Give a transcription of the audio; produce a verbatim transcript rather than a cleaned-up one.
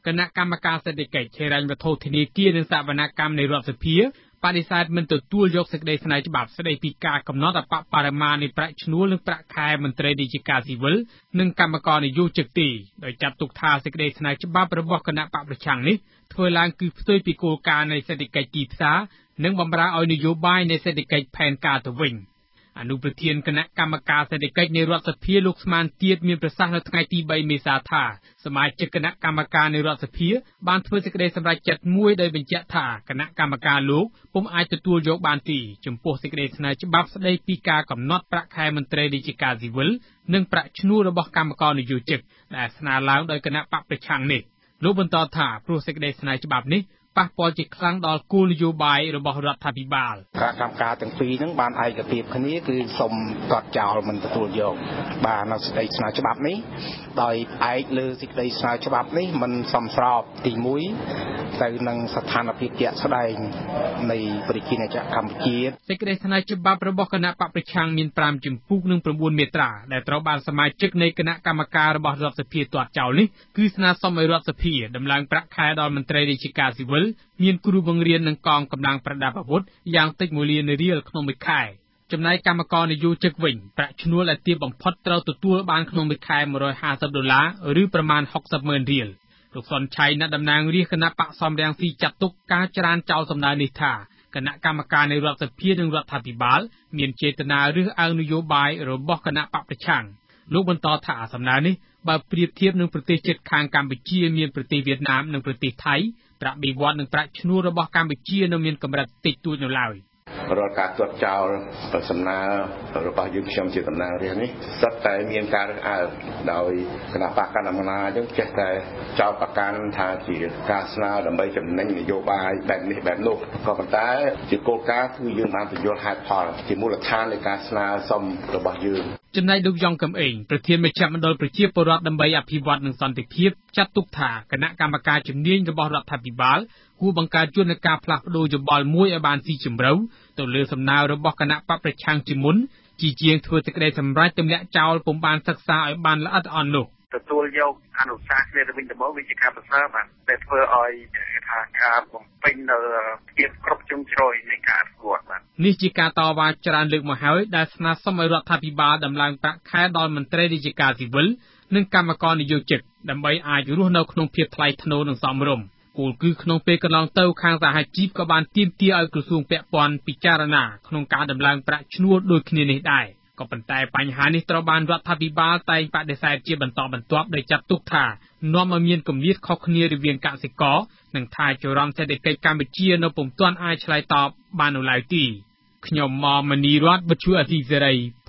គណៈកម្មការសេដ្ឋកិច្ចហិរញ្ញវត្ថុធនាគារនិងសវនកម្មនៃរដ្ឋសភាបដិសេធមិនទទួលយកសេចក្តីស្នើច្បាប់ស្តីពីការកំណត់អបបរមានៃប្រាក់ឈ្នួលនិងប្រាក់ខែមន្ត្រីរាជការស៊ីវិលនិងកម្មករនយោជកទេដោយចាត់ទុកថាសេចក្តីស្នើច្បាប់របស់គណៈបកប្រឆាំងនេះធ្វើឡើងគឺផ្ទុយពីគោលការណ៍នៃសេដ្ឋកិច្ចទីផ្សារនិងបម្រើឲ្យនយោបាយនៃសេដ្ឋកិច្ចផែនការទៅវិញអនុប្រធានគណៈកម្មការសេដ្ឋកិច្ចនៃរដ្ឋសភាលោកស្មានទៀតមានប្រសាសន៍នៅថ្ងៃទីបីមេសាថាសមាជិកគណៈកម្មការនៃរដ្ឋសភាបានធ្វើសេចក្តីសម្រេចចិត្តមួយដោយបញ្ជាក់ថាគណៈកម្មការលោកពុំអាចទទួលយកបានទេចំពោះសេចក្តីស្នើច្បាប់ស្តីពីការកំណត់ប្រាក់ខែមន្ត្រីរាជការស៊ីវិលនិងប្រាក់ឈ្នួលរបស់កម្មករនយោជកដែលស្នើឡើងដោយគណៈបកប្រឆាំងនេះលោកបន្តថាព្រោះសេចក្តីស្នើច្បាប់នេះប៉ះពាល់ជាខ្លាំងដល់គោលនយោបាយរបស់រដ្ឋាភិបាលការកម្មការទាំងពីរហ្នឹងបានឯកភាពគ្នាគឺសូមកាត់ចោលមិនទទួលយកបាននៅសេចក្តីស្នើច្បាប់នេះដោយផ្អែកលើសេចក្តីស្នើច្បាប់នេះមិនសមស្របទីមួយទៅនឹងស្ថានភាពជាក់ស្ដែងនៃប្រជាណាចក្រកម្ពុជាសេចក្តីស្នើច្បាប់របស់គណៈបកប្រឆាំងមានប្រាំជំពូកនិង៩មាត្រាដែលត្រូវបានសមាជិកនៃគណៈកម្មការរបស់រដ្ឋសភាទាត់ចោលនេះគឺស្នើសុំឲ្យរដ្ឋសភាដំឡើងប្រាក់ខែដល់មន្ត្រីរាជការស៊ីវិលមានគ្រូបង្រៀននិងកងកម្លាំងប្រដាប់អាវុធយ៉ាងតិចមួយលានរៀលក្នុងមួយខែចំណែកកម្មករនយោជកវិញប្រាក់ឈ្នួលដែលទាបបំផុតត្រូវទទួលបានក្នុងមួយខែមួយរយហាសិបដុល្លារឬប្រមាណហុកសិបម៉ឺនរៀលលោកសុនឆៃអ្នកតំណាងរាស្ត្រគណៈបកសំរងស៊ីចាត់ទុកការច្រានចោលសំណើនេះថាគណៈកម្មការនៃរដ្ឋសភានិងរដ្ឋាភិបាលមានចេតនារើសអើងនយោបាយរបស់គណៈបកប្រឆាំងលោកបន្តថាសំណើនេះបើប្រៀបធៀបនឹងប្រទេសជិតខាងកម្ពុជាមានប្រទេសវៀតណាមនិងប្រទេសថៃប្រាក់បៀវត្សនិងប្រាក់ឈ្នួលរបស់កម្ពុជានៅមានកម្រិតតិចតួចនៅឡើយរាល់ការទាត់ចោលសំណើរបស់យើងខ្ញុំជាតំណាងរាស្ត្រនេះសុទ្ធតែមានការរើសអើងដោយគណៈបកកណ្ដាលអំណាចយើងចេះតែចោទប្រកាន់ថាជាការស្នើដើម្បីចំណេញនយោបាយបែបនេះបែបនោះក៏ប៉ុន្តែជាគោលការណ៍គឺយើងបានបញ្យល់ហេតុផលជាមូលដ្ឋាននៃការស្នើសុំរបស់យើងចំណែកលោកយ៉ងកំឯងប្រធានមជ្ឈមណ្ឌលប្រជាពលរដ្ឋដើម្បីអភិវឌ្ឍនិងសន្តិភាពចាត់ទុកថាគណៈកម្មការជំនាញរបស់រដ្ឋាភិបាលគួរបង្កើតយន្តការផ្លាស់ប្តូរយោបល់មួយឲ្យបានស៊ីជម្រៅទៅលើសំណើរបស់គណៈបកប្រឆាំងជាមុនជាជាងធ្វើសេចក្តីសម្រេចទម្លាក់ចោលពុំបានសិក្សាឲ្យបានល្អិតល្អន់នោះទទួលយកអនុសាសន៍គ្នាទៅវិញទៅមកវាជាការប្រសើរបាទតែធ្វើឲ្យថាការបំពេញនៅភាពគ្រប់ជ្រុងជ្រោយនៃការអភិវឌ្ឍបាទនេះជាការតវ៉ាច្រើនលើកមកហើយដែលស្នើសុំឲ្យរដ្ឋាភិបាលដំឡើងប្រាក់ខែដល់មន្ត្រីរាជការស៊ីវិលនិងកម្មករនយោជកដើម្បីអាចរស់នៅក្នុងភាពថ្លៃថ្នូរនិងសមរម្យគោលគឺក្នុងពេលកន្លងទៅខាងសហជីពក៏បានទាមទារឲ្យក្រសួងពាក់ព័ន្ធពិចារណាក្នុងការដំឡើងប្រាក់ឈ្នួលដូចគ្នានេះដែរក៏ប៉ុន្តែបញ្ហានេះត្រូវបានរដ្ឋាភិបាលតែងបដិសេធជាបន្តបន្ទាប់ដោយចាត់ទុកថានាំឲ្យមានគម្លាតខុសគ្នារវាងកសិករនិងថាចរន្តសេដ្ឋកិច្ចកម្ពុជានៅពុំទាន់អាចឆ្លើយតបបាននៅឡើយទេខ្ញុំម៉មនីរតវិទ្យុអសីសេរី